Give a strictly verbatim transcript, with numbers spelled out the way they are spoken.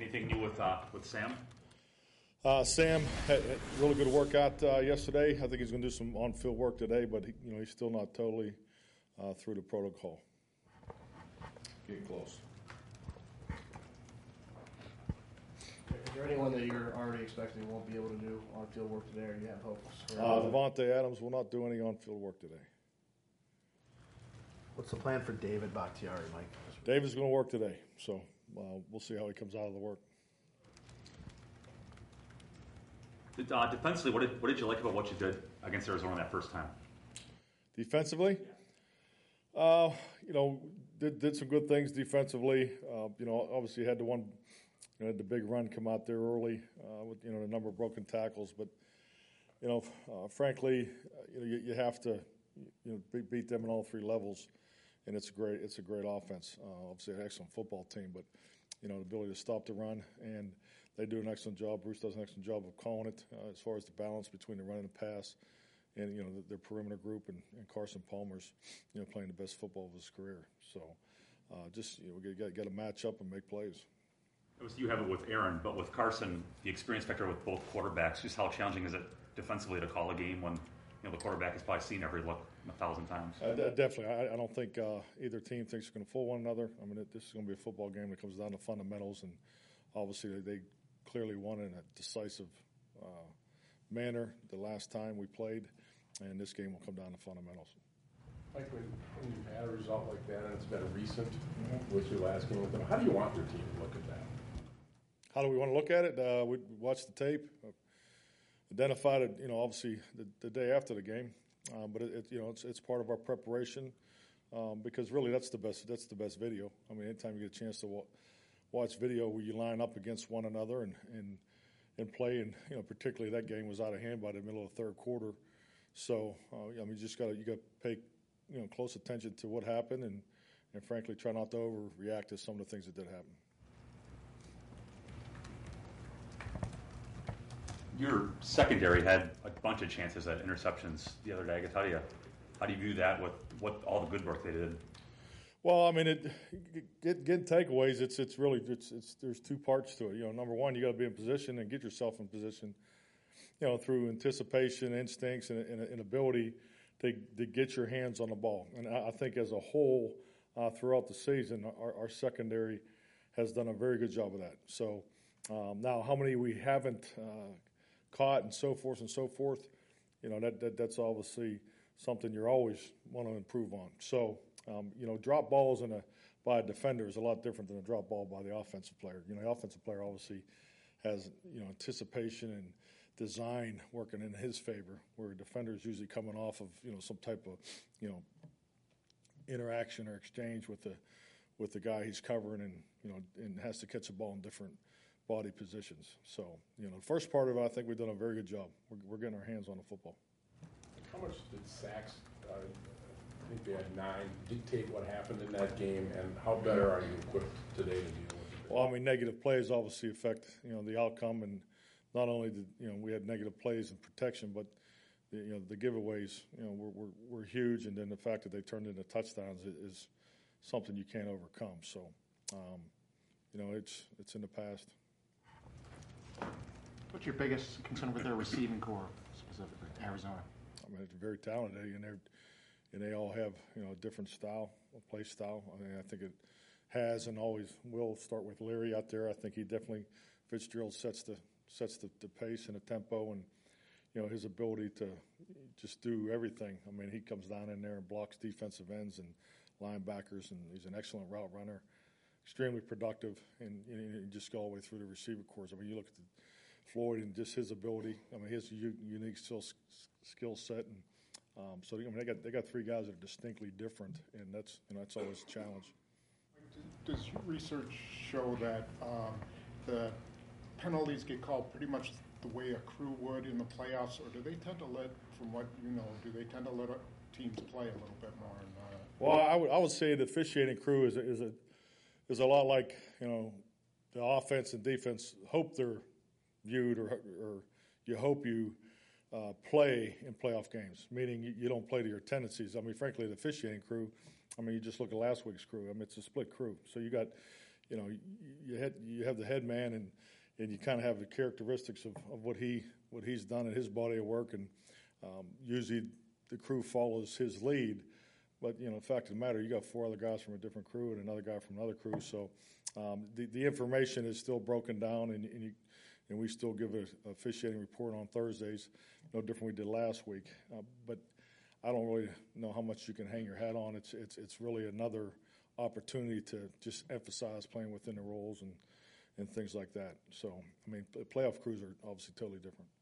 Anything new with uh, with Sam? Uh, Sam had a really good workout uh, yesterday. I think he's going to do some on-field work today, but he, you know he's still not totally uh, through the protocol. Get close. Is there anyone that you're already expecting won't be able to do on-field work today, or you have hopes? Uh, Devontae Adams will not do any on-field work today. What's the plan for David Bakhtiari, Mike? David's going to work today, so uh, we'll see how he comes out of the work. Uh, defensively, what did what did you like about what you did against Arizona that first time? Defensively, uh, you know, did did some good things defensively. Uh, you know, obviously had the one, you know, had the big run come out there early uh, with you know a number of broken tackles, but you know, uh, frankly, uh, you know, you, you have to you know beat, beat them in all three levels, and it's a great it's a great offense. Uh, obviously, an excellent football team, but you know, the ability to stop the run, and they do an excellent job. Bruce does an excellent job of calling it uh, as far as the balance between the run and the pass, and you know, the, their perimeter group, and, and Carson Palmer's, you know, playing the best football of his career. So, uh, just you know, we got got to match up and make plays. It was, you have it with Aaron, but with Carson, the experience factor with both quarterbacks. Just how challenging is it defensively to call a game when you know the quarterback has probably seen every look a thousand times? Uh, definitely, I, I don't think uh, either team thinks they're going to fool one another. I mean, it, this is going to be a football game that comes down to fundamentals, and obviously they, they clearly won in a decisive uh, manner the last time we played, and this game will come down to fundamentals. Mike, when, when you've had a result like that and it's been recent mm-hmm. with your last game with them, how do you want your team to look at that? How do we want to look at it? Uh, we watched the tape, uh, identified it, you know, obviously the, the day after the game, uh, but it, it, you know, it's it's part of our preparation um, because really that's the best that's the best video. I mean, anytime you get a chance to wa- watch video where you line up against one another and, and and play, and you know, particularly that game was out of hand by the middle of the third quarter. So uh, I mean, you just got to you got to pay you know close attention to what happened, and and frankly try not to overreact to some of the things that did happen. Your secondary had a bunch of chances at interceptions the other day. I guess how do you how do you view that with what all the good work they did? Well, I mean, it get, getting takeaways. It's it's really it's, it's there's two parts to it. You know, number one, you got to be in position and get yourself in position. You know, through anticipation, instincts, and, and, and ability to to get your hands on the ball. And I, I think as a whole, uh, throughout the season, our, our secondary has done a very good job of that. So um, now, how many we haven't uh, caught and so forth and so forth, you know, that, that that's obviously something you're always want to improve on. So, um, you know, drop balls in a by a defender is a lot different than a drop ball by the offensive player. You know, the offensive player obviously has, you know, anticipation and design working in his favor, where a defender is usually coming off of, you know, some type of, you know, interaction or exchange with the with the guy he's covering, and, you know, and has to catch the ball in different body positions. So, you know, the first part of it, I think we've done a very good job. We're, we're getting our hands on the football. How much did sacks, uh, I think they had nine, dictate what happened in that game, and how better are you equipped today to deal with it? Well, I mean, negative plays obviously affect, you know, the outcome, and not only did, you know, we had negative plays and protection, but, the, you know, the giveaways, you know, were, were, were huge, and then the fact that they turned into touchdowns is, is something you can't overcome. So, um, you know, it's it's in the past. What's your biggest concern with their receiving core, specifically Arizona? I mean, it's very talented, and they and they all have, you know, a different style, a play style. I mean, I think it has and always will start with Leary out there. I think he definitely Fitzgerald sets the sets the, the pace and the tempo, and you know his ability to just do everything. I mean, he comes down in there and blocks defensive ends and linebackers, and he's an excellent route runner, extremely productive, and you know, just go all the way through the receiver corps. I mean, you look at the, Floyd and just his ability. I mean, his u- unique skill skill set, and um, so I mean, they got they got three guys that are distinctly different, and that's you know that's always a challenge. Does your research show that um, the penalties get called pretty much the way a crew would in the playoffs, or do they tend to let, from what you know, do they tend to let teams play a little bit more? And, uh, well, I would I would say the officiating crew is a, is a is a lot like, you know, the offense and defense hope they're viewed, or, or you hope you uh, play in playoff games, meaning you, you don't play to your tendencies. I mean, frankly, the officiating crew, I mean, you just look at last week's crew. I mean, it's a split crew. So you got you know, you, you, had, you have the head man, and, and you kind of have the characteristics of, of what he what he's done in his body of work, and um, usually the crew follows his lead. But, you know, the fact of the matter, you got four other guys from a different crew and another guy from another crew. So um, the, the information is still broken down, and, and, you, and we still give an officiating report on Thursdays, no different we did last week. Uh, but I don't really know how much you can hang your hat on. It's, it's, it's really another opportunity to just emphasize playing within the roles and, and things like that. So, I mean, the playoff crews are obviously totally different.